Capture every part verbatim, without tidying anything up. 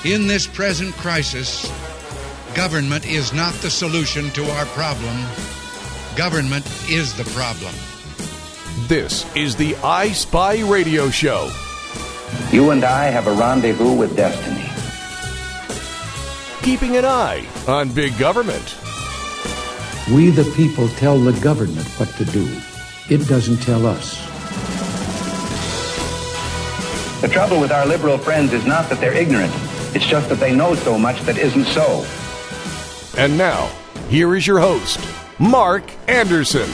In this present crisis, government is not the solution to our problem. Government is the problem. This is the I Spy Radio Show. You and I have a rendezvous with destiny. Keeping an eye on big government. We the people tell the government what to do. It doesn't tell us. The trouble with our liberal friends is not that they're ignorant. It's just that they know so much that isn't so. And now, here is your host, Mark Anderson.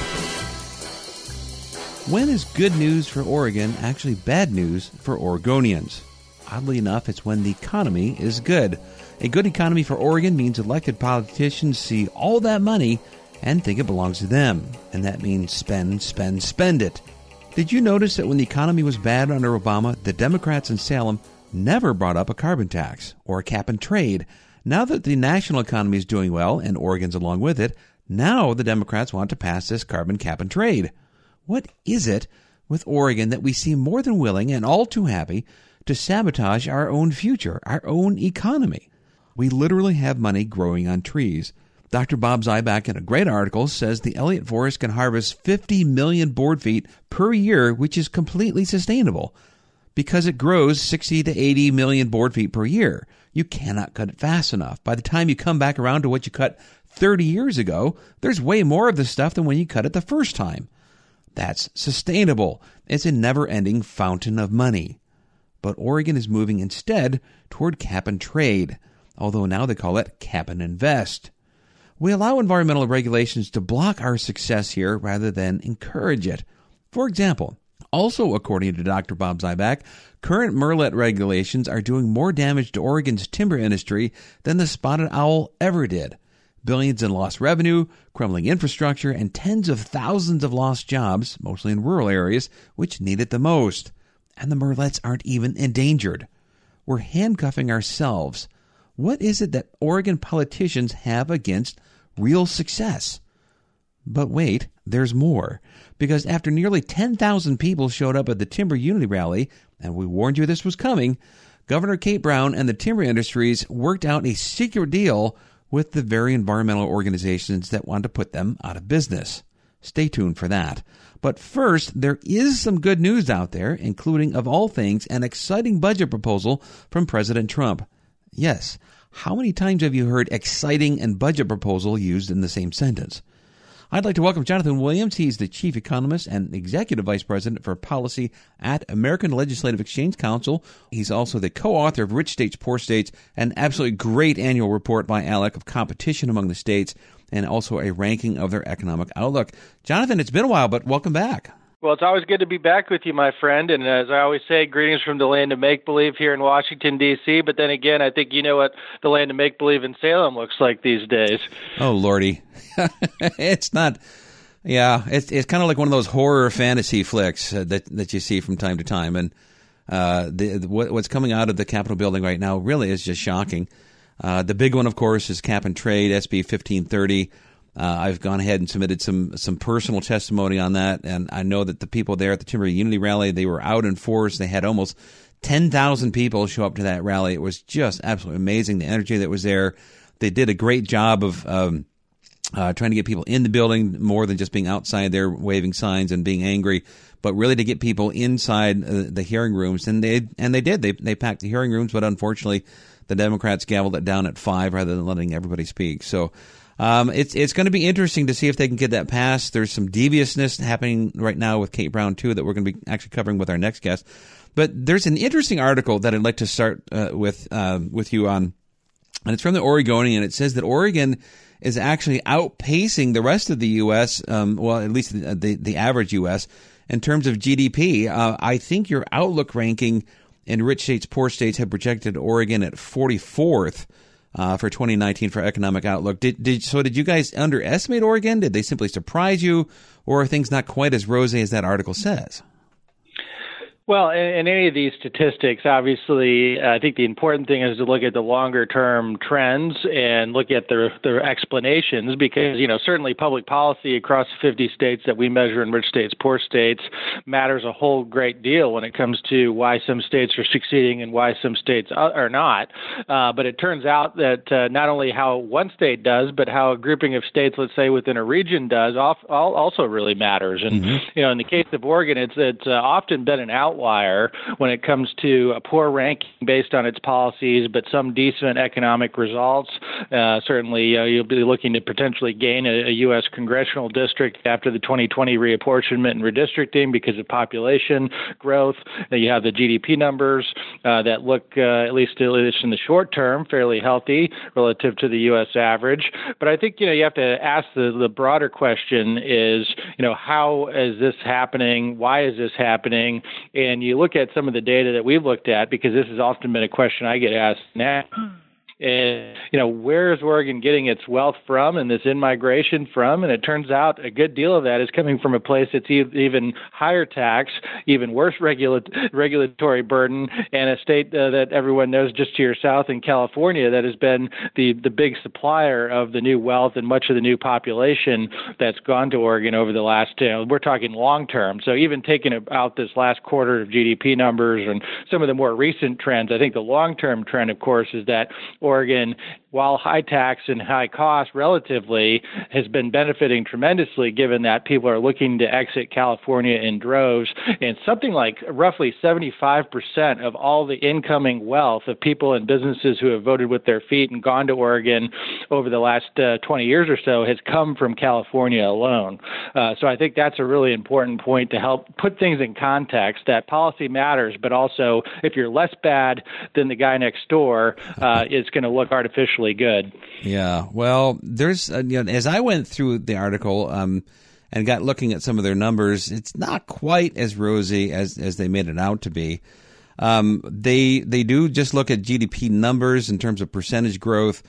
When is good news for Oregon actually bad news for Oregonians? Oddly enough, it's when the economy is good. A good economy for Oregon means elected politicians see all that money and think it belongs to them. And that means spend, spend, spend it. Did you notice that when the economy was bad under Obama, the Democrats in Salem never brought up a carbon tax or a cap and trade? Now that the national economy is doing well, and Oregon's along with it, now the Democrats want to pass this carbon cap and trade. What is it with Oregon that we seem more than willing and all too happy to sabotage our own future, our own economy? We literally have money growing on trees. Doctor Bob Zyback, in a great article, says the Elliott Forest can harvest fifty million board feet per year, which is completely sustainable because it grows sixty to eighty million board feet per year. You cannot cut it fast enough. By the time you come back around to what you cut thirty years ago, there's way more of the stuff than when you cut it the first time. That's sustainable. It's a never-ending fountain of money. But Oregon is moving instead toward cap and trade, although now they call it cap and invest. We allow environmental regulations to block our success here rather than encourage it. For example, also according to Doctor Bob Zyback, current Merlet regulations are doing more damage to Oregon's timber industry than the spotted owl ever did. Billions in lost revenue, crumbling infrastructure, and tens of thousands of lost jobs, mostly in rural areas, which need it the most. And the Merlets aren't even endangered. We're handcuffing ourselves. What is it that Oregon politicians have against real success? But wait, there's more. Because after nearly ten thousand people showed up at the Timber Unity Rally, and we warned you this was coming, Governor Kate Brown and the timber industries worked out a secret deal with the very environmental organizations that want to put them out of business. Stay tuned for that. But first, there is some good news out there, including, of all things, an exciting budget proposal from President Trump. Yes, how many times have you heard exciting and budget proposal used in the same sentence? I'd like to welcome Jonathan Williams. He's the Chief Economist and Executive Vice President for Policy at American Legislative Exchange Council. He's also the co-author of Rich States, Poor States, an absolutely great annual report by ALEC of competition among the states, and also a ranking of their economic outlook. Jonathan, it's been a while, but welcome back. Well, it's always good to be back with you, my friend. And as I always say, greetings from the land of make-believe here in Washington, D C But then again, I think you know what the land of make-believe in Salem looks like these days. Oh, Lordy. It's not, yeah, it's it's kind of like one of those horror fantasy flicks uh, that, that you see from time to time. And uh, the, the, what, what's coming out of the Capitol building right now really is just shocking. Uh, the big one, of course, is cap and trade, S B fifteen thirty. Uh, I've gone ahead and submitted some some personal testimony on that, and I know that the people there at the Timber Unity Rally, they were out in force. They had almost ten thousand people show up to that rally. It was just absolutely amazing, the energy that was there. They did a great job of um, uh, trying to get people in the building more than just being outside there waving signs and being angry, but really to get people inside uh, the hearing rooms. And they and they did. They they packed the hearing rooms, but unfortunately the Democrats gavelled it down at five rather than letting everybody speak. So Um, it's it's going to be interesting to see if they can get that passed. There's some deviousness happening right now with Kate Brown, too, that we're going to be actually covering with our next guest. But there's an interesting article that I'd like to start uh, with uh, with you on, and it's from the Oregonian. It says that Oregon is actually outpacing the rest of the U S, um, well, at least the, the, the average U S, in terms of G D P. Uh, I think your outlook ranking in Rich States, Poor States had projected Oregon at forty-fourth. Uh, for twenty nineteen for economic outlook. Did, did so? Did you guys underestimate Oregon? Did they simply surprise you, or are things not quite as rosy as that article says? Well, in, in any of these statistics, obviously, I think the important thing is to look at the longer-term trends and look at their, their explanations because, you know, certainly public policy across the fifty states that we measure in rich states, poor states matters a whole great deal when it comes to why some states are succeeding and why some states are not. Uh, but it turns out that uh, not only how one state does, but how a grouping of states, let's say, within a region does also really matters. And, mm-hmm. you know, in the case of Oregon, it's, it's uh, often been an outlier when it comes to a poor ranking based on its policies, but some decent economic results. Uh, certainly, uh, you'll be looking to potentially gain a, a U S congressional district after the twenty twenty reapportionment and redistricting because of population growth. Uh, you have the G D P numbers uh, that look, uh, at least at least in the short term, fairly healthy relative to the U S average. But I think, you know, you have to ask the, the broader question is, you know, how is this happening? Why is this happening? And you look at some of the data that we've looked at, because this has often been a question I get asked now. And, you know, where is Oregon getting its wealth from and this in-migration from? And it turns out a good deal of that is coming from a place that's e- even higher tax, even worse regula- regulatory burden, and a state uh, that everyone knows just to your south in California that has been the, the big supplier of the new wealth and much of the new population that's gone to Oregon over the last, you know, we're talking long term. So even taking out this last quarter of G D P numbers and some of the more recent trends, I think the long-term trend, of course, is that Oregon, while high tax and high cost relatively, has been benefiting tremendously given that people are looking to exit California in droves. And something like roughly seventy-five percent of all the incoming wealth of people and businesses who have voted with their feet and gone to Oregon over the last uh, twenty years or so has come from California alone. Uh, so I think that's a really important point to help put things in context, that policy matters, but also if you're less bad than the guy next door, uh, it's going to look artificially good. Yeah. Well, there's, uh, you know, as I went through the article um, and got looking at some of their numbers, it's not quite as rosy as, as they made it out to be. Um, they they do just look at G D P numbers in terms of percentage growth.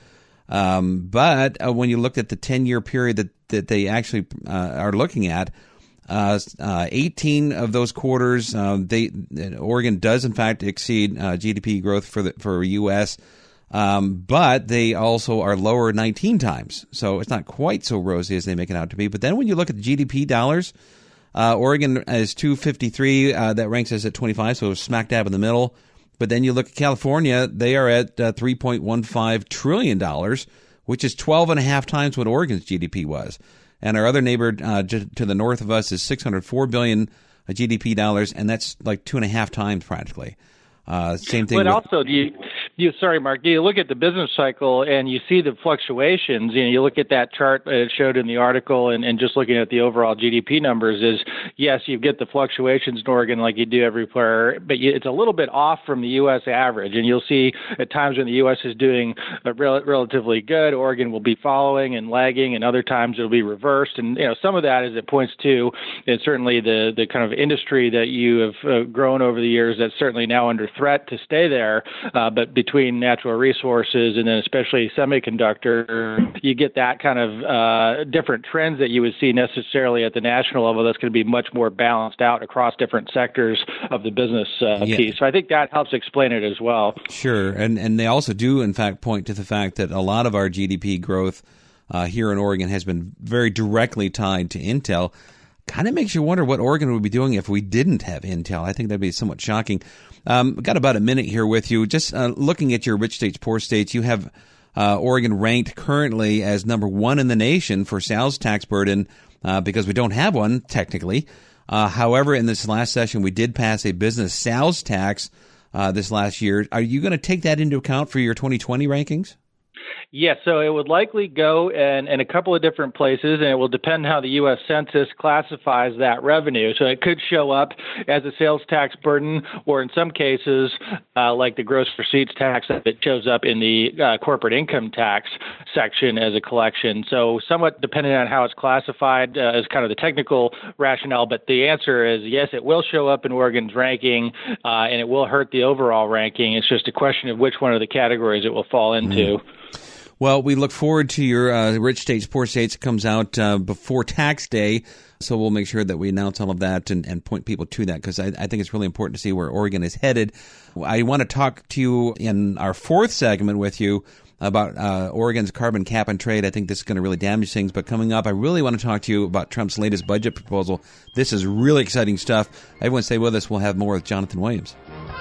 Um, but uh, when you look at the ten-year period that, that they actually uh, are looking at, uh, uh, eighteen of those quarters, uh, they Oregon does, in fact, exceed uh, G D P growth for the for U S, Um, but they also are lower nineteen times. So it's not quite so rosy as they make it out to be. But then when you look at the G D P dollars, uh, Oregon is two fifty-three. Uh, that ranks us at twenty-five, so smack dab in the middle. But then you look at California, they are at uh, three point one five trillion dollars, which is twelve and a half times what Oregon's G D P was. And our other neighbor uh, to, to the north of us is six hundred four billion dollars G D P dollars, and that's like two and a half times practically. Uh, same thing. But with, also, do you, you, sorry, Mark, do you look at the business cycle and you see the fluctuations? You know, you look at that chart that it showed in the article, and, and just looking at the overall G D P numbers is, yes, you get the fluctuations in Oregon like you do everywhere, but you, it's a little bit off from the U S average. And you'll see at times when the U S is doing rel- relatively good, Oregon will be following and lagging, and other times it'll be reversed. And, you know, some of that, as it points to, is certainly the, the kind of industry that you have uh, grown over the years that's certainly now under threat to stay there, uh, but between natural resources and then especially semiconductor, you get that kind of uh, different trends that you would see necessarily at the national level that's going to be much more balanced out across different sectors of the business uh, yeah. piece. So I think that helps explain it as well. Sure, and and they also do, in fact, point to the fact that a lot of our G D P growth uh, here in Oregon has been very directly tied to Intel. Kind of makes you wonder what Oregon would be doing if we didn't have Intel. I think that'd be somewhat shocking. Um, got about a minute here with you. Just uh, looking at your rich states, poor states, you have uh, Oregon ranked currently as number one in the nation for sales tax burden uh, because we don't have one technically. Uh, however, in this last session, we did pass a business sales tax uh, this last year. Are you going to take that into account for your twenty twenty rankings? Yes, so it would likely go in, in a couple of different places, and it will depend how the U S Census classifies that revenue. So it could show up as a sales tax burden, or in some cases, uh, like the gross receipts tax, it shows up in the uh, corporate income tax section as a collection. So somewhat dependent on how it's classified uh, is kind of the technical rationale, but the answer is yes, it will show up in Oregon's ranking, uh, and it will hurt the overall ranking. It's just a question of which one of the categories it will fall into. Mm. Well, we look forward to your uh, Rich States, Poor States. It comes out uh, before tax day, so we'll make sure that we announce all of that and, and point people to that, because I, I think it's really important to see where Oregon is headed. I want to talk to you in our fourth segment with you about uh, Oregon's carbon cap and trade. I think this is going to really damage things. But coming up, I really want to talk to you about Trump's latest budget proposal. This is really exciting stuff. Everyone stay with us. We'll have more with Jonathan Williams.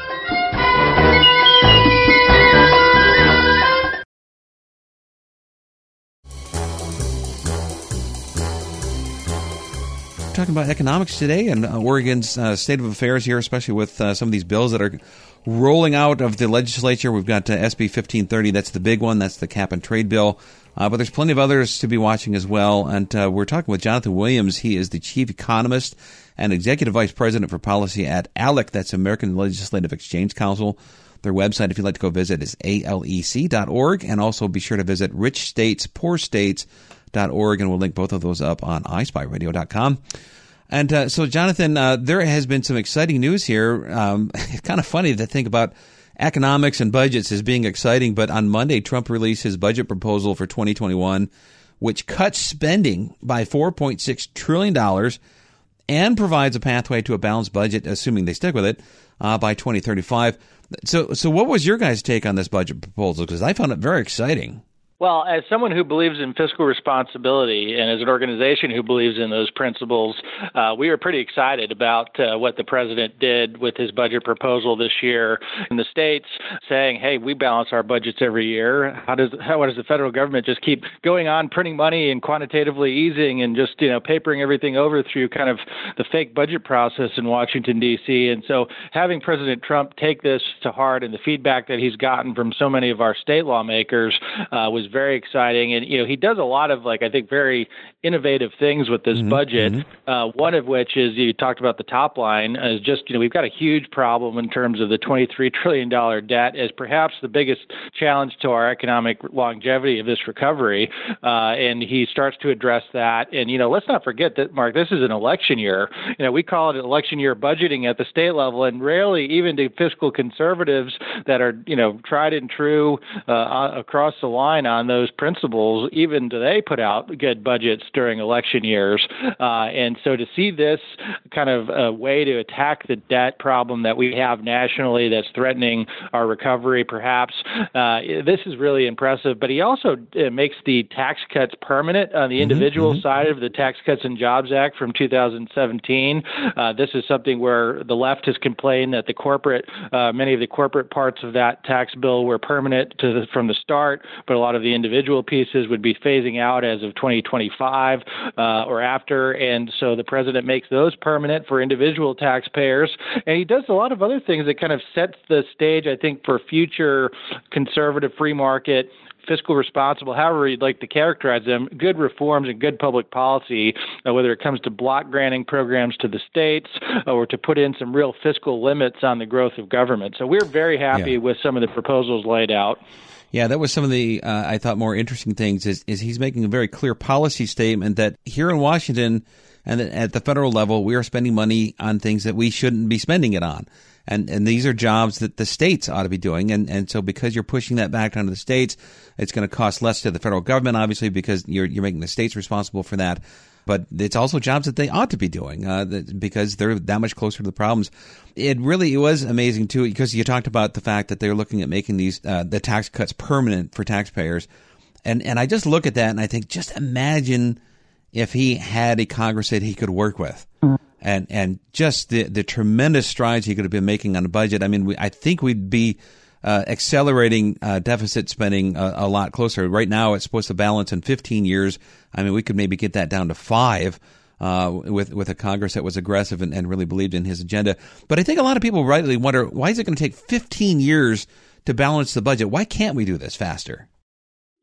Talking about economics today and uh, Oregon's uh, state of affairs here, especially with uh, some of these bills that are rolling out of the legislature. We've got uh, S B fifteen thirty. That's the big one. That's the cap and trade bill. Uh, but there's plenty of others to be watching as well. And uh, we're talking with Jonathan Williams. He is the chief economist and executive vice president for policy at ALEC. That's American Legislative Exchange Council. Their website, if you'd like to go visit, is A L E C dot org. And also be sure to visit rich states poor states dot org. And we'll link both of those up on i spy radio dot com. And uh, so, Jonathan, uh, there has been some exciting news here. Um, it's kind of funny to think about economics and budgets as being exciting, but on Monday, Trump released his budget proposal for twenty twenty-one, which cuts spending by four point six trillion dollars and provides a pathway to a balanced budget, assuming they stick with it, uh, by twenty thirty-five. So, so what was your guys' take on this budget proposal? Because I found it very exciting. Well, as someone who believes in fiscal responsibility and as an organization who believes in those principles, uh, we were pretty excited about uh, what the president did with his budget proposal this year in the states, saying, hey, we balance our budgets every year. How does how does the federal government just keep going on printing money and quantitatively easing and just, you know, papering everything over through kind of the fake budget process in Washington, D C? And so having President Trump take this to heart and the feedback that he's gotten from so many of our state lawmakers uh, was very exciting. And, you know, he does a lot of, like, I think, very innovative things with this mm-hmm, budget, mm-hmm. Uh, one of which is, you talked about the top line, is just, you know, we've got a huge problem in terms of the twenty-three trillion dollars debt as perhaps the biggest challenge to our economic longevity of this recovery. Uh, and he starts to address that. And, you know, let's not forget that, Mark, this is an election year. You know, we call it election year budgeting at the state level, and rarely even do fiscal conservatives that are, you know, tried and true uh, across the line on those principles, even do they put out good budgets during election years. Uh, and so to see this kind of a way to attack the debt problem that we have nationally that's threatening our recovery, perhaps, uh, this is really impressive. But he also uh, makes the tax cuts permanent on the individual mm-hmm. side of the Tax Cuts and Jobs Act from two thousand seventeen. Uh, this is something where the left has complained that the corporate, uh, many of the corporate parts of that tax bill were permanent to the, from the start, but a lot of the individual pieces would be phasing out as of twenty twenty-five uh, or after. And so the president makes those permanent for individual taxpayers. And he does a lot of other things that kind of sets the stage, I think, for future conservative free market, fiscal responsible, however you'd like to characterize them, good reforms and good public policy, uh, whether it comes to block granting programs to the states or to put in some real fiscal limits on the growth of government. So we're very happy yeah. with some of the proposals laid out. Yeah, that was some of the, uh, I thought, more interesting things is, is he's making a very clear policy statement that here in Washington and at the federal level, we are spending money on things that we shouldn't be spending it on. And and these are jobs that the states ought to be doing. And, and so because you're pushing that back onto the states, it's going to cost less to the federal government, obviously, because you're you're making the states responsible for that. But it's also jobs that they ought to be doing uh, that, because they're that much closer to the problems. It really it was amazing, too, because you talked about the fact that they're looking at making these uh, the tax cuts permanent for taxpayers. And and I just look at that and I think, just imagine if he had a Congress that he could work with. And and just the, the tremendous strides he could have been making on the budget. I mean, we, I think we'd be uh, accelerating uh, deficit spending a, a lot closer. Right now, it's supposed to balance in fifteen years. I mean, we could maybe get that down to five uh, with with a Congress that was aggressive and, and really believed in his agenda. But I think a lot of people rightly wonder, why is it going to take fifteen years to balance the budget? Why can't we do this faster?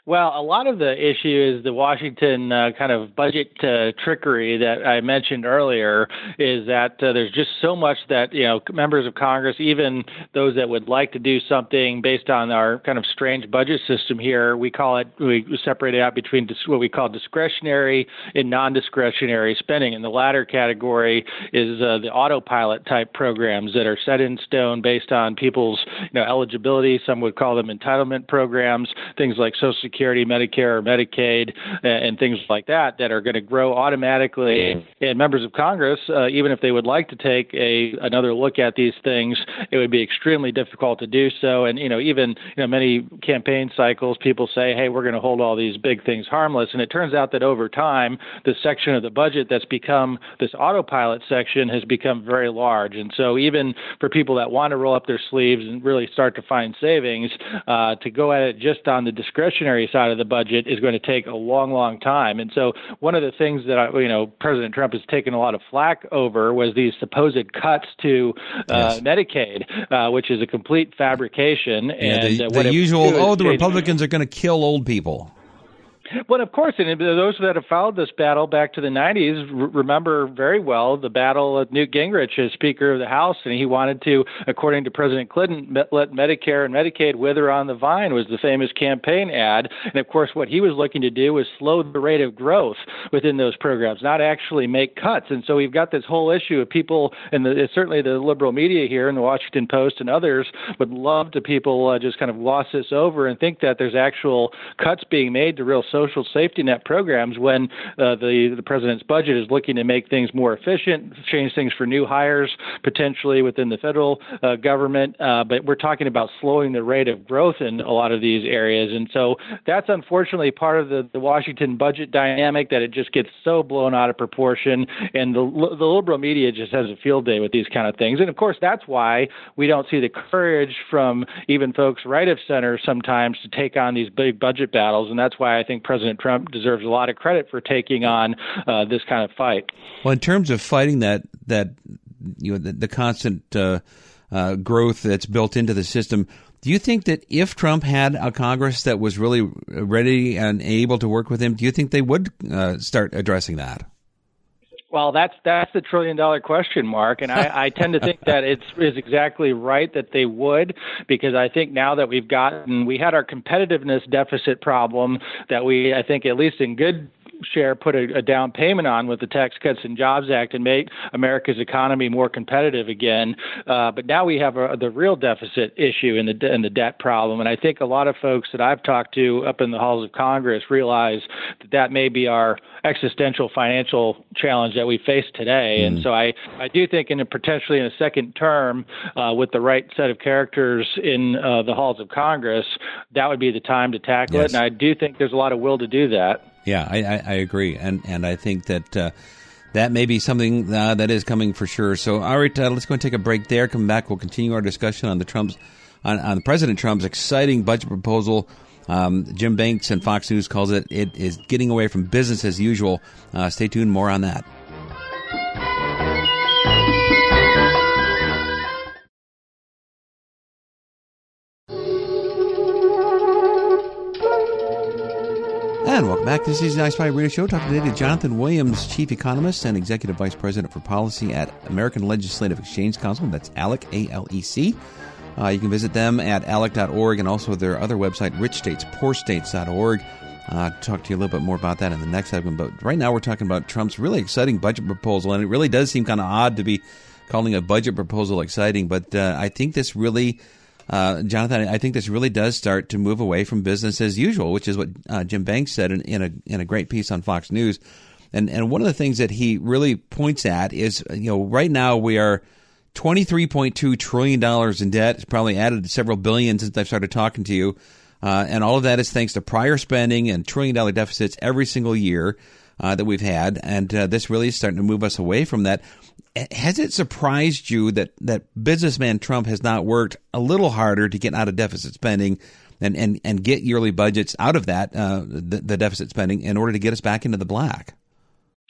Well, a lot of the issue is the Washington uh, kind of budget uh, trickery that I mentioned earlier is that uh, there's just so much that, you know, members of Congress, even those that would like to do something based on our kind of strange budget system here, we call it, we separate it out between dis- what we call discretionary and non-discretionary spending. And the latter category is uh, the autopilot type programs that are set in stone based on people's, you know, eligibility. Some would call them entitlement programs, things like Social Security. Security, Medicare, or Medicaid, and things like that that are going to grow automatically. And members of Congress, uh, even if they would like to take a another look at these things, it would be extremely difficult to do so. And you know, even you know, many campaign cycles, people say, "Hey, we're going to hold all these big things harmless." And it turns out that over time, the section of the budget that's become this autopilot section has become very large. And so, even for people that want to roll up their sleeves and really start to find savings, uh, to go at it just on the discretionary side of the budget is going to take a long, long time. And so one of the things that, I, you know, President Trump has taken a lot of flack over was these supposed cuts to uh, yes. Medicaid, uh, which is a complete fabrication. Yeah, and the, uh, the usual, oh, the Republicans are going to kill old people. Well, of course, and those that have followed this battle back to the nineties remember very well the battle of Newt Gingrich as Speaker of the House, and he wanted to, according to President Clinton, let Medicare and Medicaid wither on the vine was the famous campaign ad. And, of course, what he was looking to do was slow the rate of growth within those programs, not actually make cuts. And so we've got this whole issue of people, and the, certainly the liberal media here in the Washington Post and others would love to people uh, just kind of gloss this over and think that there's actual cuts being made to real social safety net programs when uh, the, the president's budget is looking to make things more efficient, change things for new hires, potentially within the federal uh, government. Uh, but we're talking about slowing the rate of growth in a lot of these areas. And so that's unfortunately part of the, the Washington budget dynamic, that it just gets so blown out of proportion. And the, the liberal media just has a field day with these kind of things. And of course, that's why we don't see the courage from even folks right of center sometimes to take on these big budget battles. And that's why I think President Trump deserves a lot of credit for taking on uh, this kind of fight. Well, in terms of fighting that, that you know, the, the constant uh, uh, growth that's built into the system, do you think that if Trump had a Congress that was really ready and able to work with him, do you think they would uh, start addressing that? Well, that's that's the trillion dollar question, Mark, and I, I tend to think that it's is exactly right that they would, because I think now that we've gotten, we had our competitiveness deficit problem that we, I think, at least in good share, put a, a down payment on with the Tax Cuts and Jobs Act and make America's economy more competitive again. Uh, but now we have a, the real deficit issue in the in the debt problem, and I think a lot of folks that I've talked to up in the halls of Congress realize that that may be our existential financial challenge that we face today. Mm. And so I, I do think in a potentially in a second term, uh, with the right set of characters in uh, the halls of Congress, that would be the time to tackle yes. it. And I do think there's a lot of will to do that. Yeah, I, I, I agree. And, and I think that uh, that may be something uh, that is coming for sure. So, all right, uh, let's go and take a break there. Come back. We'll continue our discussion on the Trump's, on, on President Trump's exciting budget proposal. Um, Jim Banks and Fox News calls it, it is getting away from business as usual. Uh, stay tuned. More on that. And welcome back. This is the iSpy Radio Show. Talking today to Jonathan Williams, Chief Economist and Executive Vice President for Policy at American Legislative Exchange Council. That's ALEC, A L E C. Uh, you can visit them at alec dot org and also their other website, rich states poor states dot org. Uh, talk to you a little bit more about that in the next segment. But right now we're talking about Trump's really exciting budget proposal. And it really does seem kind of odd to be calling a budget proposal exciting. But uh, I think this really... Uh, Jonathan, I think this really does start to move away from business as usual, which is what uh, Jim Banks said in, in a in a great piece on Fox News. And and one of the things that he really points at is, you know, right now we are twenty-three point two trillion dollars in debt. It's probably added several billion since I've started talking to you. Uh, and all of that is thanks to prior spending and trillion dollar deficits every single year uh, that we've had. And uh, this really is starting to move us away from that. Has it surprised you that, that businessman Trump has not worked a little harder to get out of deficit spending and, and, and get yearly budgets out of that, uh, the, the deficit spending, in order to get us back into the black?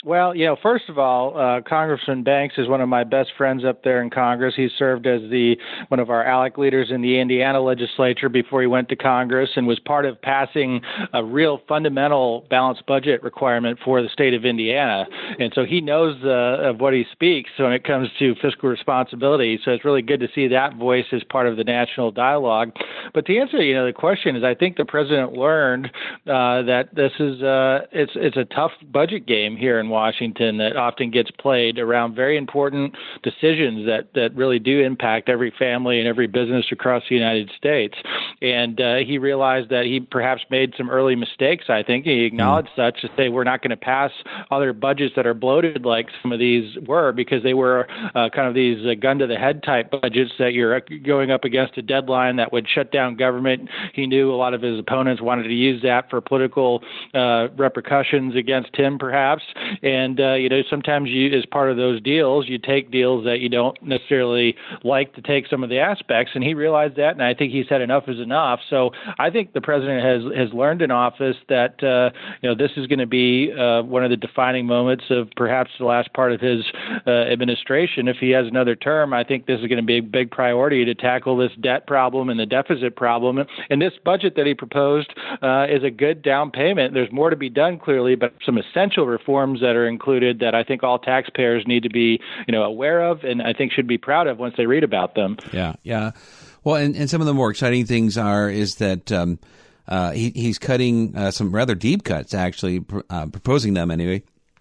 Well, you know, first of all, uh, Congressman Banks is one of my best friends up there in Congress. He served as the one of our ALEC leaders in the Indiana legislature before he went to Congress and was part of passing a real fundamental balanced budget requirement for the state of Indiana. And so he knows uh, of what he speaks when it comes to fiscal responsibility. So it's really good to see that voice as part of the national dialogue. But to answer, you know, the question is, I think the president learned uh, that this is uh, it's it's a tough budget game here in Washington that often gets played around very important decisions that, that really do impact every family and every business across the United States. And uh, he realized that he perhaps made some early mistakes, I think. He acknowledged mm. such to say we're not going to pass other budgets that are bloated like some of these were because they were uh, kind of these uh, gun-to-the-head type budgets that you're going up against a deadline that would shut down government. He knew a lot of his opponents wanted to use that for political uh, repercussions against him, perhaps. And, uh, you know, sometimes you, as part of those deals, you take deals that you don't necessarily like to take some of the aspects. And he realized that, and I think he said enough is enough. So I think the president has, has learned in office that, uh, you know, this is going to be uh, one of the defining moments of perhaps the last part of his uh, administration. If he has another term, I think this is going to be a big priority to tackle this debt problem and the deficit problem. And this budget that he proposed uh, is a good down payment. There's more to be done, clearly, but some essential reforms that are included that I think all taxpayers need to be, you know, aware of and I think should be proud of once they read about them. Yeah, yeah. Well, and, and some of the more exciting things are is that um, uh, he, he's cutting uh, some rather deep cuts, actually, pr- uh, proposing them anyway,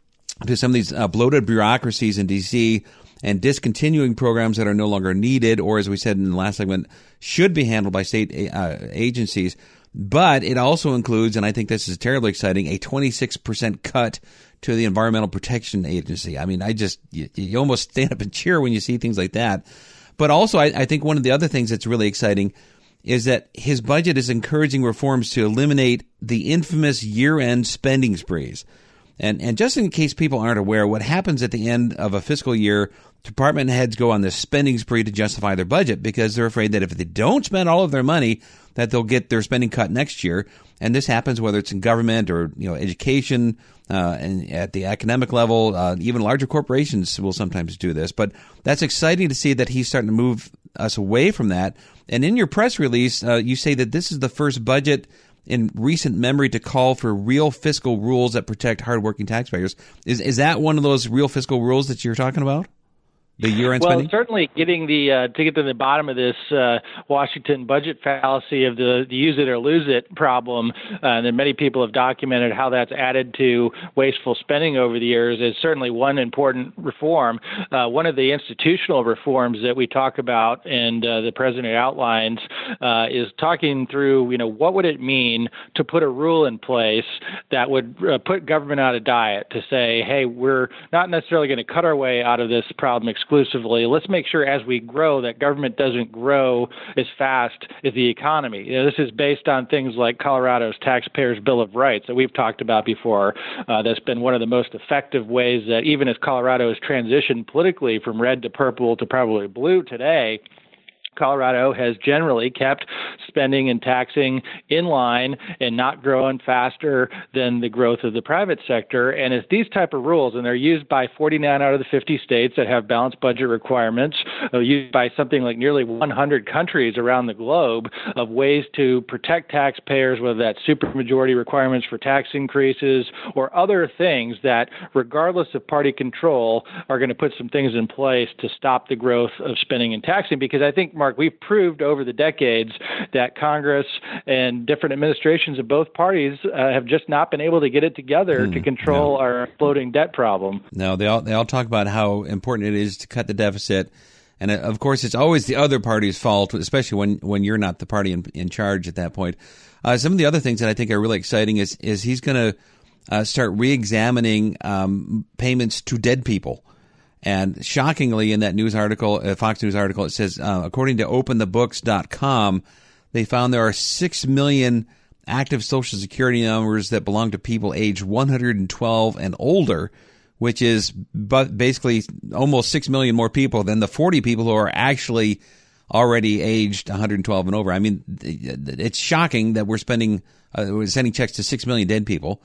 to some of these uh, bloated bureaucracies in D C and discontinuing programs that are no longer needed or, as we said in the last segment, should be handled by state uh, agencies. But it also includes, and I think this is terribly exciting, a twenty-six percent cut to the Environmental Protection Agency. I mean, I just, you, you almost stand up and cheer when you see things like that. But also, I, I think one of the other things that's really exciting is that his budget is encouraging reforms to eliminate the infamous year-end spending sprees. And and just in case people aren't aware, what happens at the end of a fiscal year, department heads go on this spending spree to justify their budget because they're afraid that if they don't spend all of their money, that they'll get their spending cut next year. And this happens whether it's in government or, you know, education, uh, and at the academic level. Uh, even larger corporations will sometimes do this. But that's exciting to see that he's starting to move us away from that. And in your press release, uh, you say that this is the first budget in recent memory to call for real fiscal rules that protect hardworking taxpayers. Is is that one of those real fiscal rules that you're talking about? The year-end well, spending? certainly getting the uh, to get to the bottom of this uh, Washington budget fallacy of the, the use it or lose it problem, uh, and then many people have documented how that's added to wasteful spending over the years, is certainly one important reform. Uh, one of the institutional reforms that we talk about and uh, the president outlines uh, is talking through, you know, what would it mean to put a rule in place that would uh, put government out of diet, to say, hey, we're not necessarily going to cut our way out of this problem exclusively. Let's make sure as we grow that government doesn't grow as fast as the economy. You know, this is based on things like Colorado's Taxpayers' Bill of Rights that we've talked about before. Uh, that's been one of the most effective ways that even as Colorado has transitioned politically from red to purple to probably blue today, Colorado has generally kept spending and taxing in line and not growing faster than the growth of the private sector. And it's these type of rules, and they're used by forty-nine out of the fifty states that have balanced budget requirements, uh, used by something like nearly one hundred countries around the globe, of ways to protect taxpayers, whether that's supermajority requirements for tax increases or other things that, regardless of party control, are going to put some things in place to stop the growth of spending and taxing. Because I think, Mark, we've proved over the decades that Congress and different administrations of both parties uh, have just not been able to get it together mm, to control no. our floating debt problem. No, they all they all talk about how important it is to cut the deficit. And, uh, of course, it's always the other party's fault, especially when, when you're not the party in, in charge at that point. Uh, some of the other things that I think are really exciting is, is he's going to uh, start re-examining um, payments to dead people. And shockingly, in that news article, uh, Fox News article, it says, uh, according to open the books dot com, they found there are six million active Social Security numbers that belong to people aged one hundred twelve and older, which is but basically almost six million more people than the forty people who are actually already aged one hundred twelve and over. I mean, it's shocking that we're spending, uh, we're sending checks to six million dead people.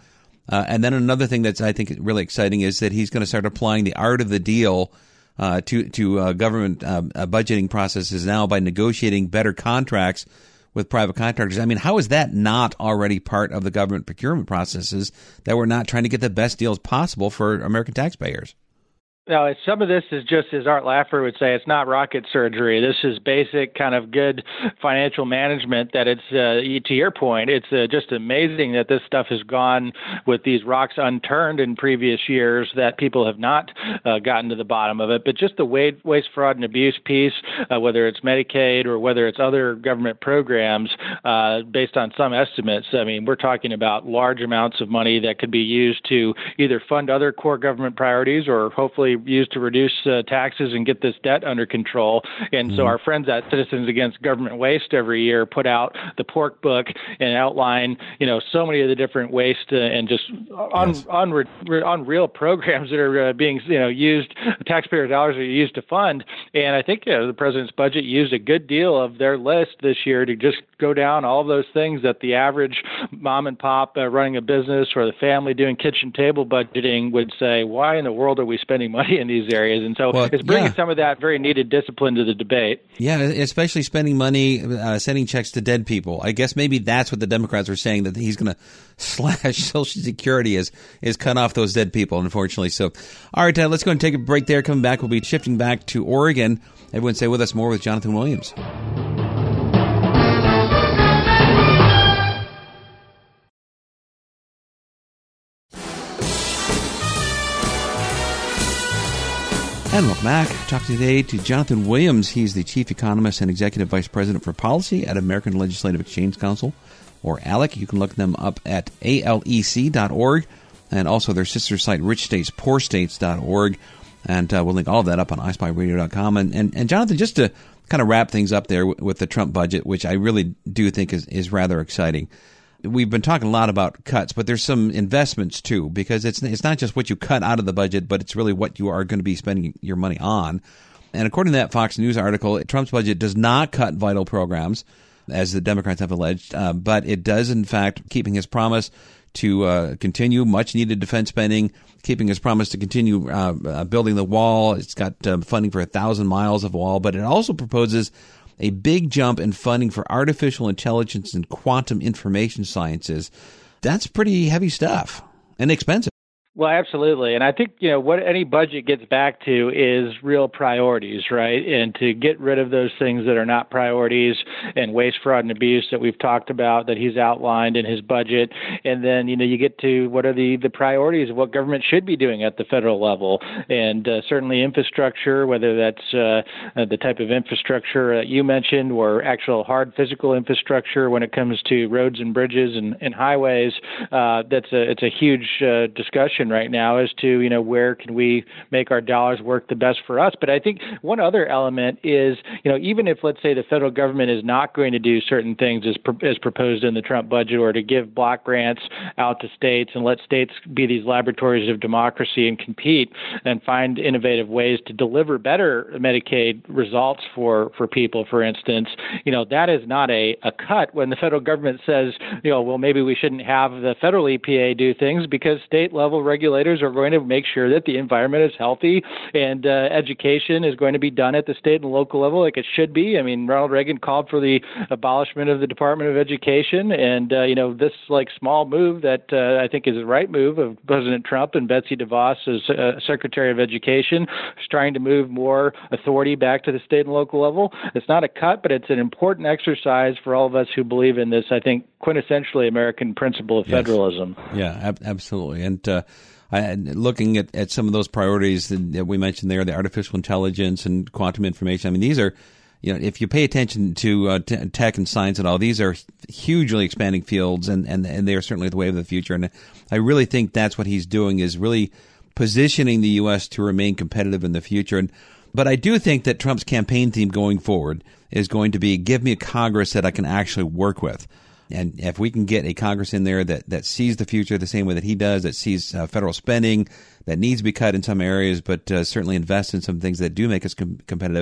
Uh, and then another thing that's, I think, really exciting is that he's going to start applying the art of the deal uh, to, to uh, government uh, uh, budgeting processes now by negotiating better contracts with private contractors. I mean, how is that not already part of the government procurement processes, that we're not trying to get the best deals possible for American taxpayers? No, some of this is just, as Art Laffer would say, it's not rocket surgery. This is basic kind of good financial management that it's, uh, to your point, it's uh, just amazing that this stuff has gone with these rocks unturned in previous years, that people have not uh, gotten to the bottom of it. But just the waste, fraud, and abuse piece, uh, whether it's Medicaid or whether it's other government programs, uh, based on some estimates, I mean, we're talking about large amounts of money that could be used to either fund other core government priorities or hopefully used to reduce uh, taxes and get this debt under control. And mm-hmm. so our friends at Citizens Against Government Waste every year put out the pork book and outline, you know, so many of the different waste uh, and just un- yes. unre- unreal programs that are uh, being, you know, used, taxpayer dollars are used to fund. And I think uh, the president's budget used a good deal of their list this year to just go down all of those things that the average mom and pop uh, running a business or the family doing kitchen table budgeting would say, why in the world are we spending money in these areas? And so well, it's bringing yeah. some of that very needed discipline to the debate. Yeah, especially spending money, uh, sending checks to dead people. I guess maybe that's what the Democrats are saying, that he's going to slash Social Security is, is cut off those dead people, unfortunately. So, all right, uh, let's go and take a break there. Coming back, we'll be shifting back to Oregon. Everyone stay with us more with Jonathan Williams. And welcome back. Talking today to Jonathan Williams. He's the Chief Economist and Executive Vice President for Policy at American Legislative Exchange Council, or ALEC. You can look them up at A L E C dot org, and also their sister site, rich states poor states dot org. And uh, we'll link all of that up on i spy radio dot com. And, and, and Jonathan, just to kind of wrap things up there with, with the Trump budget, which I really do think is, is rather exciting. We've been talking a lot about cuts, but there's some investments too, because it's it's not just what you cut out of the budget, but it's really what you are going to be spending your money on. And according to that Fox News article, Trump's budget does not cut vital programs, as the Democrats have alleged, uh, but it does, in fact, keeping his promise to uh, continue much-needed defense spending, keeping his promise to continue uh, uh, building the wall. It's got uh, funding for a thousand miles of wall, but it also proposes a big jump in funding for artificial intelligence and quantum information sciences. That's pretty heavy stuff and expensive. Well, absolutely. And I think, you know, what any budget gets back to is real priorities, right? And to get rid of those things that are not priorities and waste, fraud, and abuse that we've talked about, that he's outlined in his budget. And then, you know, you get to what are the, the priorities of what government should be doing at the federal level. And uh, certainly infrastructure, whether that's uh, the type of infrastructure that you mentioned or actual hard physical infrastructure when it comes to roads and bridges and, and highways, uh, that's a, it's a huge uh, discussion right now as to, you know, where can we make our dollars work the best for us. But I think one other element is, you know, even if, let's say, the federal government is not going to do certain things as, pro- as proposed in the Trump budget, or to give block grants out to states and let states be these laboratories of democracy and compete and find innovative ways to deliver better Medicaid results for, for people, for instance, you know, that is not a, a cut when the federal government says, you know, well, maybe we shouldn't have the federal E P A do things because state level regulation regulators are going to make sure that the environment is healthy and uh, education is going to be done at the state and local level like it should be. I mean, Ronald Reagan called for the abolishment of the Department of Education, and uh, you know, this like small move that uh, I think is the right move of President Trump and Betsy DeVos as uh, Secretary of Education, is trying to move more authority back to the state and local level. It's not a cut, but it's an important exercise for all of us who believe in this, I think, quintessentially American principle of yes. federalism. Yeah, ab- absolutely. And uh, I, looking at, at some of those priorities that we mentioned there, the artificial intelligence and quantum information, I mean, these are, you know, if you pay attention to uh, t- tech and science and all, these are hugely expanding fields, and, and, and they are certainly the wave of the future. And I really think that's what he's doing, is really positioning the U S to remain competitive in the future. And But I do think that Trump's campaign theme going forward is going to be, give me a Congress that I can actually work with. And if we can get a Congress in there that, that sees the future the same way that he does, that sees uh, federal spending that needs to be cut in some areas, but uh, certainly invest in some things that do make us com- competitive,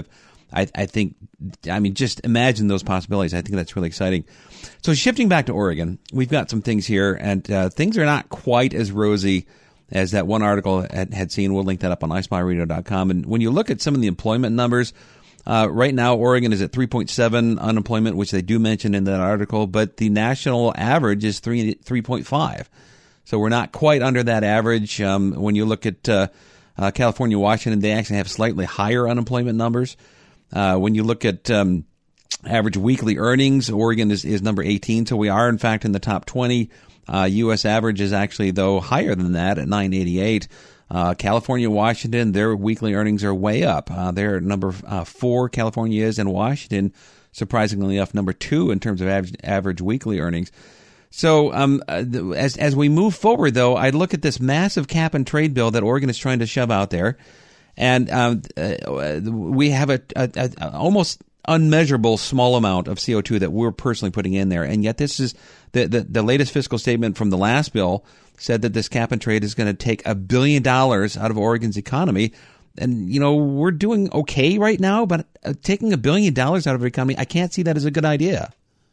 I, I think, I mean, just imagine those possibilities. I think that's really exciting. So shifting back to Oregon, we've got some things here, and uh, things are not quite as rosy as that one article had, had seen. We'll link that up on i spy radio dot com. And when you look at some of the employment numbers, uh, right now Oregon is at three point seven unemployment, which they do mention in that article, but the national average is three three point five. So we're not quite under that average. Um, when you look at uh, uh, California, Washington, they actually have slightly higher unemployment numbers. Uh, when you look at um, average weekly earnings, Oregon is, is number eighteen, so we are in fact in the top twenty. Uh, U S average is actually, though, higher than that at nine eighty-eight. Uh, California, Washington, their weekly earnings are way up. Uh, they're number uh, four, California is, and Washington, surprisingly enough, number two in terms of average, average weekly earnings. So um, as as we move forward, though, I look at this massive cap and trade bill that Oregon is trying to shove out there, and um, uh, we have a, a, a almost unmeasurable small amount of C O two that we're personally putting in there. And yet this is the, the, the latest fiscal statement from the last bill said that this cap and trade is going to take a billion dollars out of Oregon's economy. And, you know, we're doing okay right now, but uh, taking a billion dollars out of our economy, I can't see that as a good idea.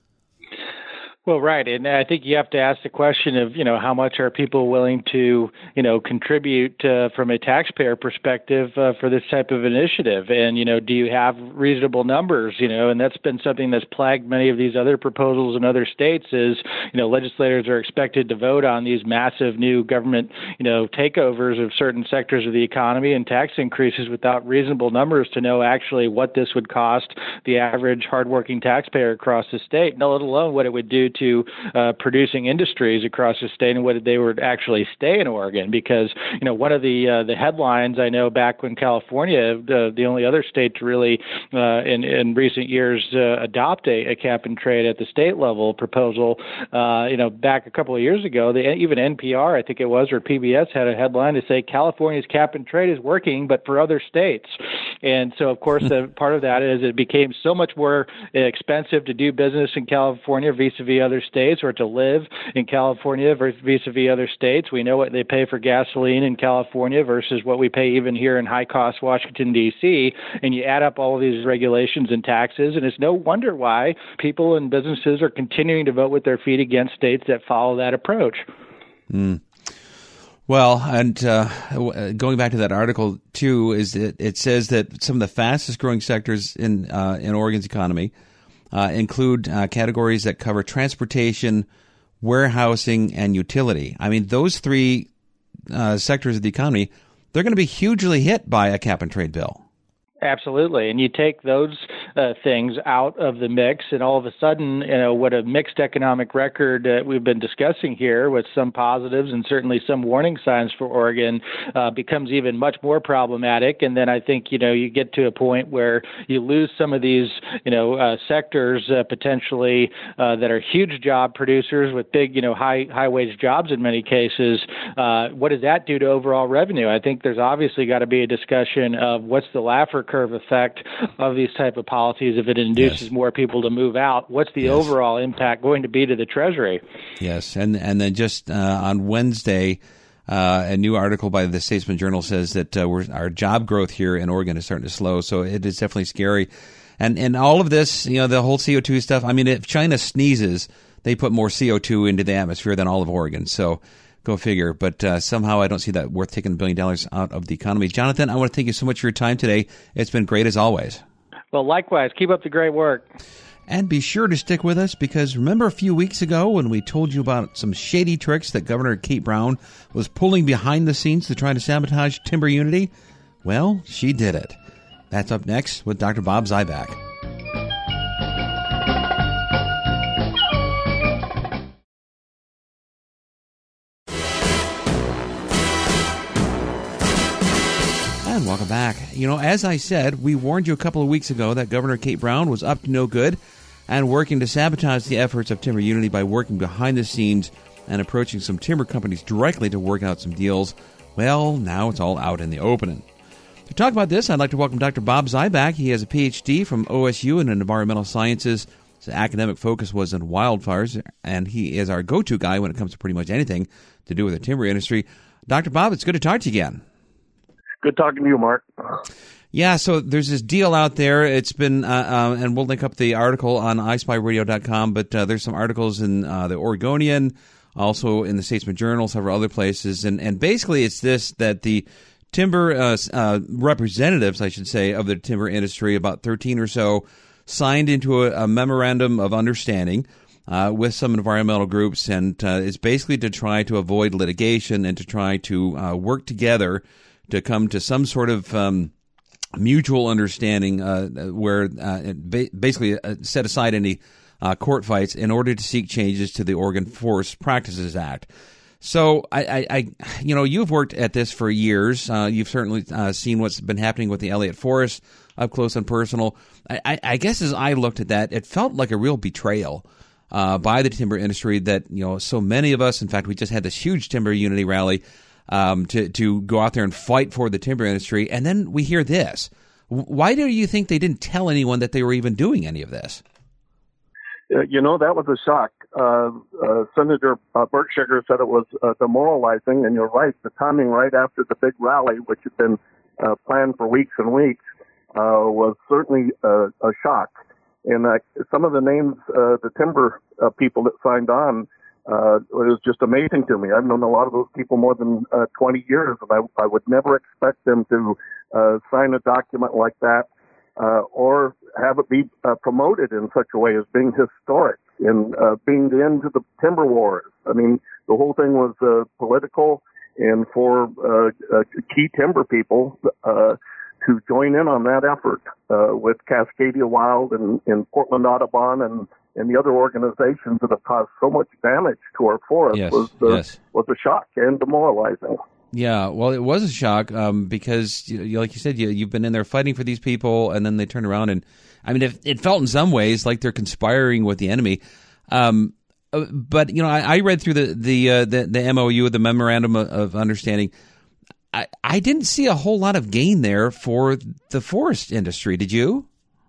Well, right. And I think you have to ask the question of, you know, how much are people willing to, you know, contribute uh, from a taxpayer perspective uh, for this type of initiative? And, you know, do you have reasonable numbers, you know, and that's been something that's plagued many of these other proposals in other states is, you know, legislators are expected to vote on these massive new government, you know, takeovers of certain sectors of the economy and tax increases without reasonable numbers to know actually what this would cost the average hardworking taxpayer across the state, let alone what it would do to uh, producing industries across the state and whether they would actually stay in Oregon. Because, you know, one of the uh, the headlines I know back when California, the, the only other state to really uh, in, in recent years uh, adopt a, a cap and trade at the state level proposal, uh, you know, back a couple of years ago, they, even N P R, I think it was, or P B S had a headline to say California's cap and trade is working, but for other states. And so, of course, uh, part of that is it became so much more expensive to do business in California vis-a-vis other states, or to live in California vis-a-vis other states. We know what they pay for gasoline in California versus what we pay even here in high-cost Washington, D C, and you add up all of these regulations and taxes, and it's no wonder why people and businesses are continuing to vote with their feet against states that follow that approach. Mm. Well, and uh, going back to that article, too, is that it says that some of the fastest-growing sectors in uh, in Oregon's economy Uh, include uh, categories that cover transportation, warehousing, and utility. I mean, those three uh, sectors of the economy, they're going to be hugely hit by a cap and trade bill. Absolutely. And you take those uh, things out of the mix, and all of a sudden, you know, what a mixed economic record uh, we've been discussing here with some positives and certainly some warning signs for Oregon uh, becomes even much more problematic. And then I think, you know, you get to a point where you lose some of these, you know, uh, sectors uh, potentially uh, that are huge job producers with big, you know, high, high wage jobs in many cases. Uh, what does that do to overall revenue? I think there's obviously got to be a discussion of what's the Laffer curve effect of these type of policies. If it induces yes. more people to move out, what's the yes. overall impact going to be to the Treasury? Yes, and and then just uh, on Wednesday, uh, a new article by the Statesman Journal says that uh, we're, our job growth here in Oregon is starting to slow, so it is definitely scary. And and all of this, you know, the whole C O two stuff, I mean, if China sneezes, they put more C O two into the atmosphere than all of Oregon, so go figure. But uh, somehow I don't see that worth taking a billion dollars out of the economy. Jonathan, I want to thank you so much for your time today. It's been great as always. Well, likewise. Keep up the great work. And be sure to stick with us, because remember a few weeks ago when we told you about some shady tricks that Governor Kate Brown was pulling behind the scenes to try to sabotage timber unity? Well, she did it. That's up next with Doctor Bob Zyback. And welcome back. You know, as I said, we warned you a couple of weeks ago that Governor Kate Brown was up to no good and working to sabotage the efforts of Timber Unity by working behind the scenes and approaching some timber companies directly to work out some deals. Well, now it's all out in the open. To talk about this, I'd like to welcome Doctor Bob Zyback. He has a P H D from O S U in environmental sciences. His academic focus was in wildfires, and he is our go-to guy when it comes to pretty much anything to do with the timber industry. Doctor Bob, it's good to talk to you again. Good talking to you, Mark. Yeah, so there's this deal out there. It's been, uh, uh, and we'll link up the article on i spy radio dot com, but uh, there's some articles in uh, the Oregonian, also in the Statesman Journal, several other places, and, and basically it's this, that the timber uh, uh, representatives, I should say, of the timber industry, about thirteen or so, signed into a, a memorandum of understanding uh, with some environmental groups, and uh, it's basically to try to avoid litigation and to try to uh, work together to come to some sort of um, mutual understanding uh, where uh, ba- basically uh, set aside any uh, court fights in order to seek changes to the Oregon Forest Practices Act. So, I, I, I you know, you've worked at this for years. Uh, you've certainly uh, seen what's been happening with the Elliott Forest up close and personal. I, I, I guess as I looked at that, it felt like a real betrayal uh, by the timber industry that, you know, so many of us, in fact, we just had this huge timber unity rally Um, to, to go out there and fight for the timber industry. And then we hear this. Why do you think they didn't tell anyone that they were even doing any of this? Uh, you know, that was a shock. Uh, uh, Senator uh, Berkshiger said it was uh, demoralizing, and you're right. The timing right after the big rally, which had been uh, planned for weeks and weeks, uh, was certainly uh, a shock. And uh, some of the names, uh, the timber uh, people that signed on, Uh, it was just amazing to me. I've known a lot of those people more than uh, twenty years, and I, I would never expect them to uh, sign a document like that uh, or have it be uh, promoted in such a way as being historic and uh, being the end to the timber wars. I mean, the whole thing was uh, political, and for uh, uh, key timber people uh, to join in on that effort uh, with Cascadia Wild and, and Portland Audubon and and the other organizations that have caused so much damage to our forest yes, was uh, yes. was a shock and demoralizing. Yeah, well, it was a shock um, because, you know, like you said, you, you've been in there fighting for these people, and then they turn around and, I mean, it, it felt in some ways like they're conspiring with the enemy. Um, but you know, I, I read through the the, uh, the the M O U, the Memorandum of Understanding. I, I didn't see a whole lot of gain there for the forest industry. Did you?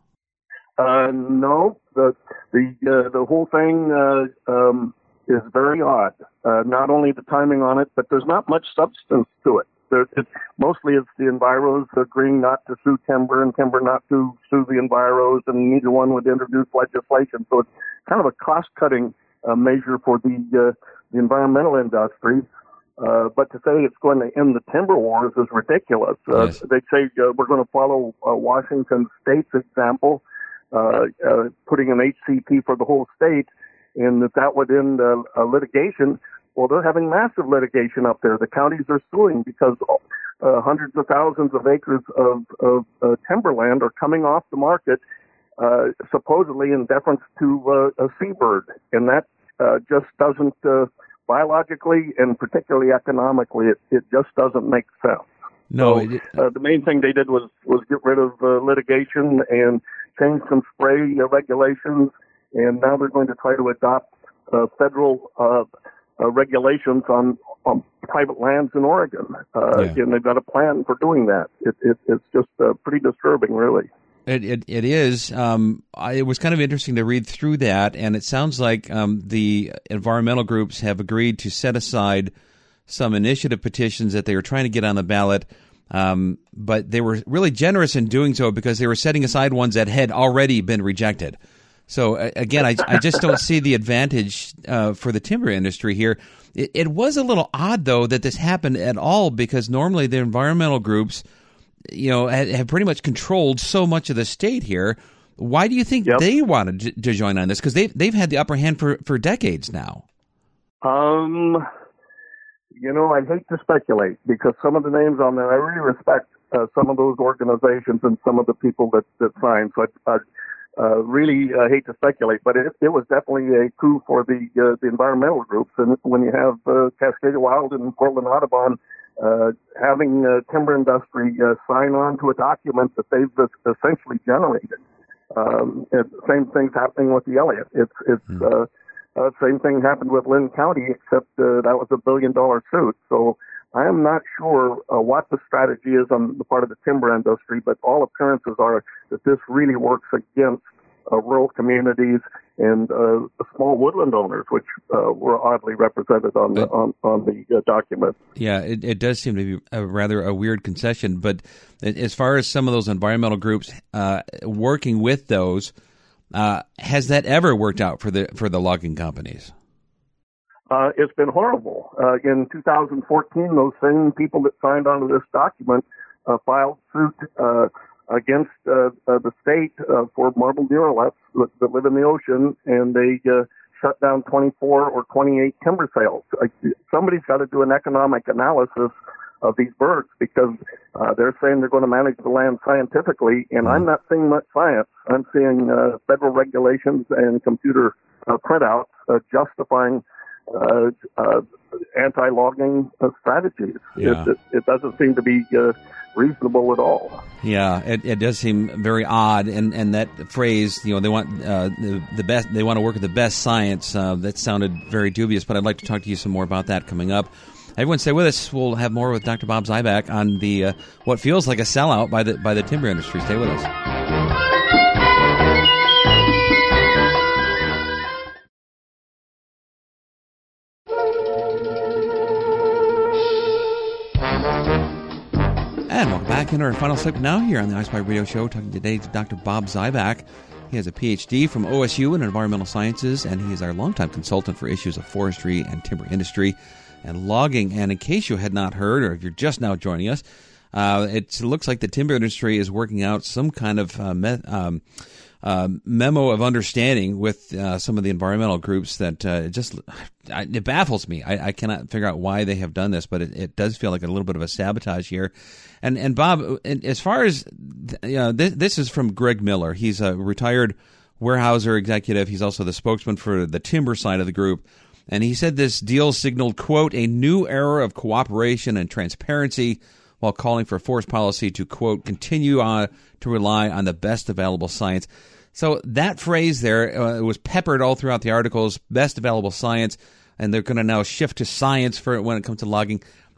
Uh, no, the the uh, the whole thing uh, um, is very odd. Uh, not only the timing on it, but there's not much substance to it. There, it mostly it's the enviros agreeing not to sue timber and timber not to sue the enviros, and neither one would introduce legislation. So it's kind of a cost-cutting uh, measure for the uh, the environmental industry. Uh, but to say it's going to end the timber wars is ridiculous. Uh, yes. They say uh, we're going to follow uh, Washington State's example. Uh, uh, putting an H C P for the whole state, and that that would end uh, uh, litigation. Well, they're having massive litigation up there. The counties are suing because uh, hundreds of thousands of acres of, of uh, timberland are coming off the market, uh, supposedly in deference to uh, a seabird, and that uh, just doesn't, uh, biologically and particularly economically, it, it just doesn't make sense. No, so, uh, the main thing they did was, was get rid of uh, litigation and change some spray uh, regulations, and now they're going to try to adopt uh, federal uh, uh, regulations on, on private lands in Oregon. Uh, yeah. And they've got a plan for doing that. It, it, it's just uh, pretty disturbing, really. It it, it is. Um, I, it was kind of interesting to read through that, and it sounds like um, the environmental groups have agreed to set aside some initiative petitions that they were trying to get on the ballot. Um, but they were really generous in doing so because they were setting aside ones that had already been rejected. So uh, again, I, I just don't see the advantage uh, for the timber industry here. It, it was a little odd, though, that this happened at all because normally the environmental groups, you know, have, have pretty much controlled so much of the state here. Why do you think yep. they wanted to, to join on this? Because they've, they've had the upper hand for, for decades now. Um... You know, I hate to speculate because some of the names on there, I really respect uh, some of those organizations and some of the people that, that signed. So I, I uh, really uh, hate to speculate, but it, it was definitely a coup for the uh, the environmental groups. And when you have uh, Cascadia Wild and Portland Audubon uh, having uh, timber industry uh, sign on to a document that they've essentially generated, um, it, same thing's happening with the Elliott. It's it's. Mm. Uh, Uh, same thing happened with Lynn County, except uh, that was a billion-dollar suit. So I am not sure uh, what the strategy is on the part of the timber industry, but all appearances are that this really works against uh, rural communities and uh, small woodland owners, which uh, were oddly represented on the on, on the uh, document. Yeah, it, it does seem to be a rather a weird concession. But as far as some of those environmental groups uh, working with those, uh, has that ever worked out for the for the logging companies? Uh, it's been horrible. Uh, in two thousand fourteen, those same people that signed onto this document uh, filed suit uh, against uh, uh, the state uh, for marble murrelets that, that live in the ocean, and they uh, shut down twenty-four or twenty-eight timber sales. Uh, somebody's got to do an economic analysis of these birds, because uh, they're saying they're going to manage the land scientifically, and I'm not seeing much science. I'm seeing uh, federal regulations and computer uh, printouts uh, justifying Uh, uh, anti-logging uh, strategies. Yeah. It, it, it doesn't seem to be uh, reasonable at all. Yeah, it, it does seem very odd, and, and that phrase, you know, they want uh, the, the best. They want to work with the best science. Uh, that sounded very dubious, but I'd like to talk to you some more about that coming up. Everyone, stay with us. We'll have more with Doctor Bob Zyback on the uh, what feels like a sellout by the by the timber industry. Stay with us. And welcome back into our final segment now here on the iSpy Radio Show, talking today to Doctor Bob Zyback. He has a P H D from O S U in environmental sciences, and he is our longtime consultant for issues of forestry and timber industry and logging. And in case you had not heard, or if you're just now joining us, uh, it looks like the timber industry is working out some kind of uh, me- um, uh, memo of understanding with uh, some of the environmental groups that uh, just it baffles me. I, I cannot figure out why they have done this, but it, it does feel like a little bit of a sabotage here. And and Bob, as far as you know, this, this is from Greg Miller. He's a retired Weyerhaeuser executive. He's also the spokesman for the timber side of the group. And he said this deal signaled, quote, a new era of cooperation and transparency, while calling for forest policy to, quote, continue on to rely on the best available science. So that phrase there uh, was peppered all throughout the articles, best available science, and they're going to now shift to science for when it comes to logging.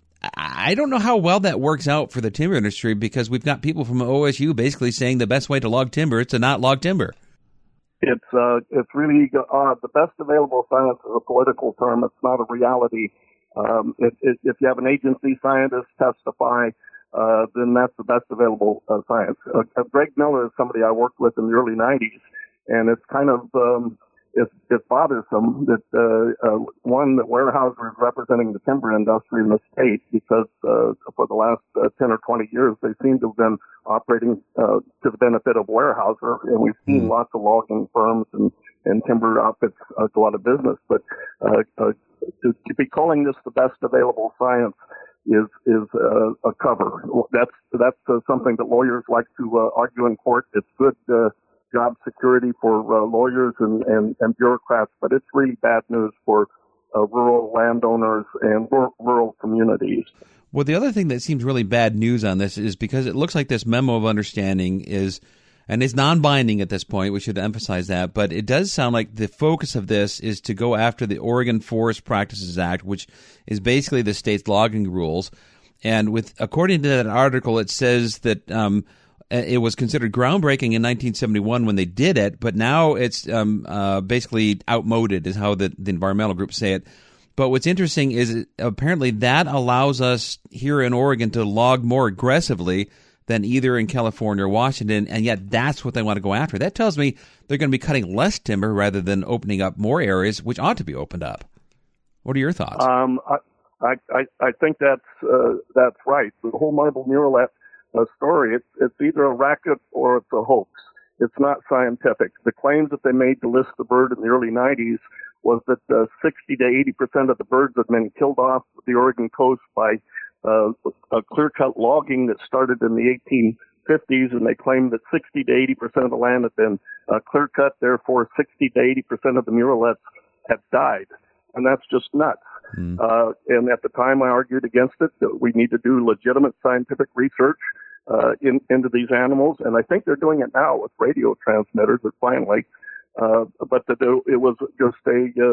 I don't know how well that works out for the timber industry, because we've got people from O S U basically saying the best way to log timber is to not log timber. It's uh, it's really odd. The best available science is a political term. It's not a reality. Um, it, it, if you have an agency scientist testify, uh, then that's the best available uh, science. Uh, Greg Miller is somebody I worked with in the early nineties, and it's kind of um, it's, it's bothersome that uh, uh, one that Weyerhaeuser is representing the timber industry in the state, because uh, for the last uh, ten or twenty years they seem to have been operating uh, to the benefit of Weyerhaeuser, and we've seen mm. lots of logging firms and, and timber outfits uh, go out of business. But uh, uh, to, to be calling this the best available science is is uh, a cover. That's that's uh, something that lawyers like to uh, argue in court. It's good uh, job security for uh, lawyers and, and, and bureaucrats, but it's really bad news for uh, rural landowners and rural, rural communities. Well, the other thing that seems really bad news on this is because it looks like this memo of understanding is, and it's non-binding at this point, we should emphasize that, but it does sound like the focus of this is to go after the Oregon Forest Practices Act, which is basically the state's logging rules. And with according to that article, it says that um, it was considered groundbreaking in nineteen seventy-one when they did it, but now it's um, uh, basically outmoded, is how the, the environmental groups say it. But what's interesting is apparently that allows us here in Oregon to log more aggressively than either in California or Washington, and yet that's what they want to go after. That tells me they're going to be cutting less timber rather than opening up more areas, which ought to be opened up. What are your thoughts? Um, I, I, I think that's uh, that's right. The whole marble murrelet uh, story, it's, it's either a racket or it's a hoax. It's not scientific. The claims that they made to list the bird in the early nineties was that uh, sixty to eighty percent of the birds had been killed off the Oregon coast by uh, a clear-cut logging that started in the eighteen fifties, and they claimed that sixty to eighty percent of the land had been uh, clear-cut, therefore sixty to eighty percent of the murrelets had died. And that's just nuts. Mm. Uh, and at the time I argued against it, that we need to do legitimate scientific research uh, in, into these animals, and I think they're doing it now with radio transmitters, finally. Uh, but the, it was just a,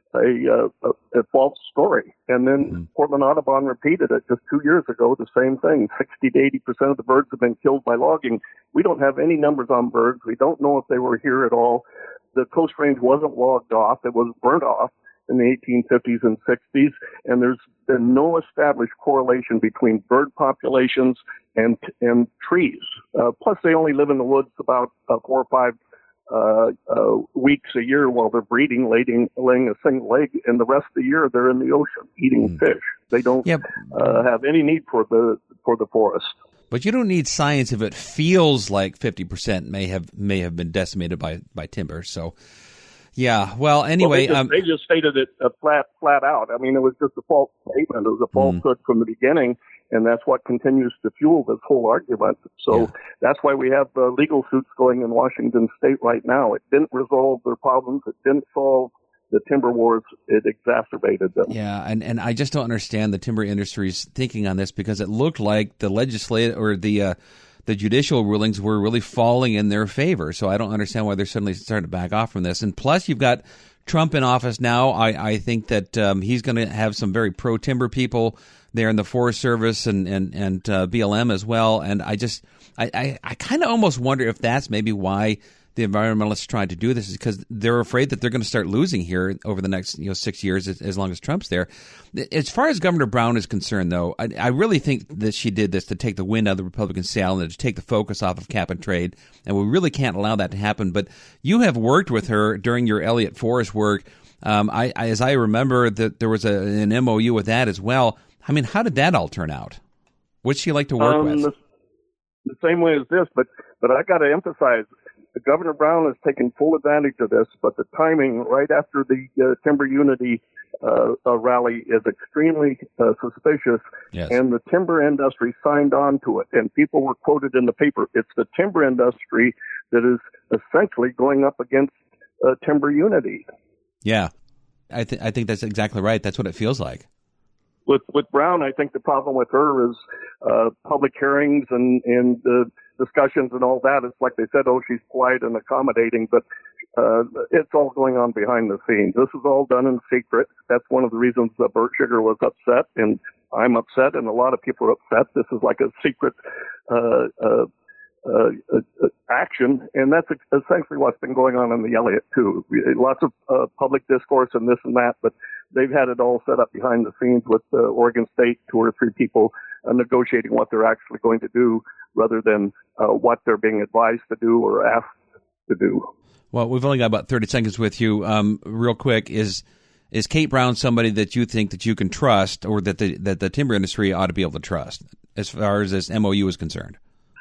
a, a, a false story. And then mm-hmm. Portland Audubon repeated it just two years ago, the same thing. sixty to eighty percent of the birds have been killed by logging. We don't have any numbers on birds. We don't know if they were here at all. The Coast Range wasn't logged off. It was burnt off in the eighteen fifties and sixties, and there's been no established correlation between bird populations and and trees. Uh, plus, they only live in the woods about uh, four or five uh, uh, weeks a year while they're breeding, laying, laying a single egg, and the rest of the year they're in the ocean eating mm. fish. They don't yep. uh, have any need for the for the forest. But you don't need science if it feels like fifty percent may have may have been decimated by, by timber. So. Yeah, well, anyway. Well, they, just, um, they just stated it uh, flat flat out. I mean, it was just a false statement. It was a falsehood mm. from the beginning, and that's what continues to fuel this whole argument. So yeah. that's why we have uh, legal suits going in Washington State right now. It didn't resolve their problems. It didn't solve the timber wars. It exacerbated them. Yeah, and, and I just don't understand the timber industry's thinking on this, because it looked like the legislative or the uh, the judicial rulings were really falling in their favor. So I don't understand why they're suddenly starting to back off from this. And plus, you've got Trump in office now. I, I think that um, he's going to have some very pro-timber people there in the Forest Service and and and uh, B L M as well. And I just I I, I kind of almost wonder if that's maybe why the environmentalists trying to do this, is because they're afraid that they're going to start losing here over the next you know six years as, as long as Trump's there. As far as Governor Brown is concerned, though, I, I really think that she did this to take the wind out of the Republican sail and to take the focus off of cap and trade, and we really can't allow that to happen. But you have worked with her during your Elliott Forest work. Um, I, I, as I remember, that there was a, an M O U with that as well. I mean, how did that all turn out? What'd she like to work um, with? The, the same way as this, but but I got to emphasize, Governor Brown has taken full advantage of this, but the timing right after the uh, Timber Unity uh, uh, rally is extremely uh, suspicious, yes. and the timber industry signed on to it, and people were quoted in the paper. It's the timber industry that is essentially going up against uh, Timber Unity. Yeah, I, th- I think that's exactly right. That's what it feels like. With with Brown, I think the problem with her is uh, public hearings and and uh, discussions and all that. It's like they said, oh, she's polite and accommodating, but uh, it's all going on behind the scenes. This is all done in secret. That's one of the reasons that Bert Sugar was upset, and I'm upset, and a lot of people are upset. This is like a secret uh, uh, uh, uh, action, and that's essentially what's been going on in the Elliott, too. Lots of uh, public discourse and this and that, but they've had it all set up behind the scenes with uh, Oregon State, two or three people uh, negotiating what they're actually going to do rather than uh, what they're being advised to do or asked to do. Well, we've only got about thirty seconds with you. Um, real quick, is is Kate Brown somebody that you think that you can trust, or that the that the timber industry ought to be able to trust as far as this M O U is concerned?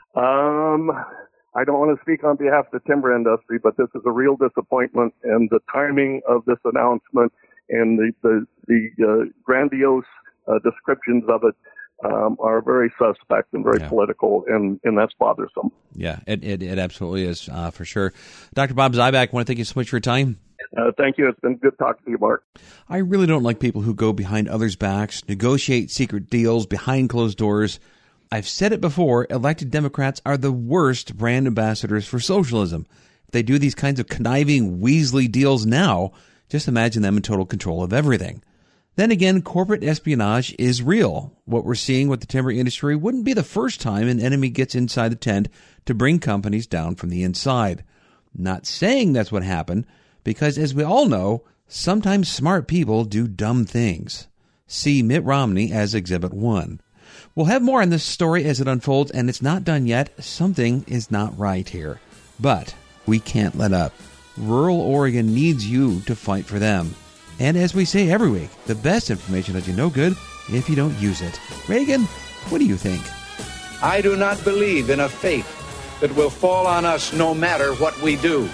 Um, I don't want to speak on behalf of the timber industry, but this is a real disappointment, and the timing of this announcement and the the, the uh, grandiose uh, descriptions of it um, are very suspect and very yeah. political, and, and that's bothersome. Yeah, it it, it absolutely is, uh, for sure. Doctor Bob Zyback, I want to thank you so much for your time. Uh, thank you. It's been good talking to you, Mark. I really don't like people who go behind others' backs, negotiate secret deals behind closed doors. I've said it before, elected Democrats are the worst brand ambassadors for socialism. If they do these kinds of conniving, Weasley deals now, just imagine them in total control of everything. Then again, corporate espionage is real. What we're seeing with the timber industry wouldn't be the first time an enemy gets inside the tent to bring companies down from the inside. Not saying that's what happened, because as we all know, sometimes smart people do dumb things. See Mitt Romney as Exhibit one. We'll have more on this story as it unfolds, and it's not done yet. Something is not right here. But we can't let up. Rural Oregon needs you to fight for them. And as we say every week, the best information does you no good if you don't use it. Reagan, what do you think? I do not believe in a fate that will fall on us no matter what we do.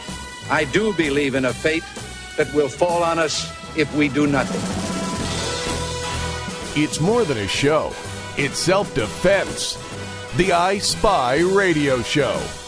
I do believe in a fate that will fall on us if we do nothing. It's more than a show. It's self-defense. The I Spy Radio Show.